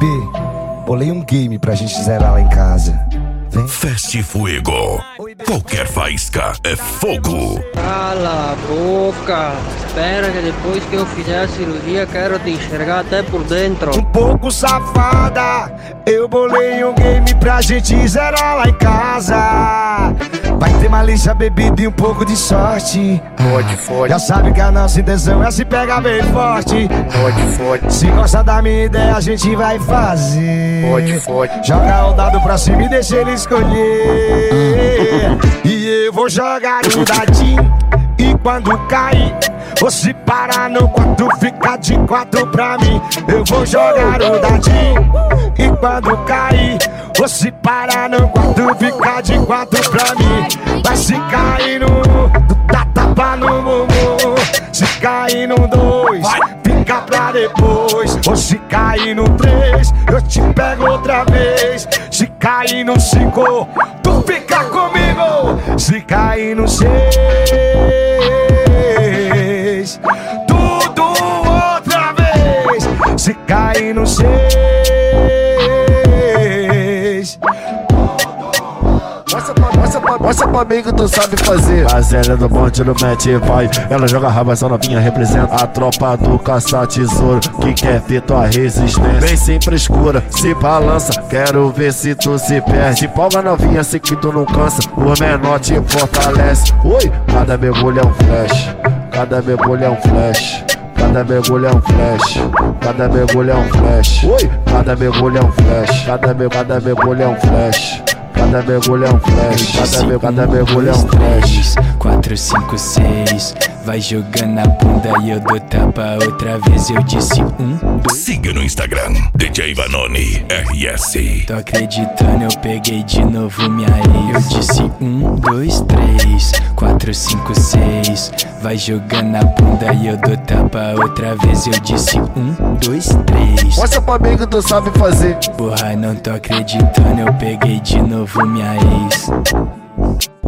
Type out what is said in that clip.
bebê, bolei um game pra gente zerar lá em casa. Vem. Fast Fuego. Qualquer faísca é fogo. Cala a boca. Espera que depois que eu fizer a cirurgia quero te enxergar até por dentro. Um pouco safada, eu bolei um game pra gente zerar lá em casa. Vai ter malícia, bebida e um pouco de sorte. Fode. Já sabe que a nossa intenção é se pegar bem forte. Fode. Se gosta da minha ideia, a gente vai fazer. Fode. Joga o dado pra cima e deixa ele escolher. E eu vou jogar o dadinho. E quando cair, você para no 4, fica de 4 pra mim. Eu vou jogar o dadinho. E quando cair, você para no 4, fica de 4 pra mim. Mas se cair no 1, tu dá tapa no bumbum. Se cair no 2, fica pra depois. Ou se cair no 3, eu te pego outra vez. Se cair no 5, tu fica comigo. Se cair no 6, tudo outra vez. Se cair no 6, Mostra pra mim que tu sabe fazer. A Zélia do bonde no mete vai. Ela joga raba, essa novinha representa a tropa do caça-tesouro que quer ver tua resistência. Bem sempre escura, se balança, quero ver se tu se perde. Empolga novinha, sei que tu não cansa, o menor te fortalece. Oi, cada mergulho é um flash, cada mergulho é um flash. Cada mergulho é um flash, cada mergulho é um flash. Oi, cada mergulho é um flash, cada mergulho é um flash. Cada mergulho é um flash, cada mergulho é um flash. 4, 5, 6, vai jogando a bunda e eu dou tapa outra vez. Eu disse 1, 2. Siga no Instagram, DJ Vanoni RS. Tô acreditando, eu peguei de novo minha ex. Eu disse 1, 2, 3, 4, 5, 6, vai jogando a bunda e eu dou tapa outra vez. Eu disse 1, 2, 3. Mostra pra mim que tu sabe fazer. Porra, não tô acreditando, eu peguei de novo minha ex.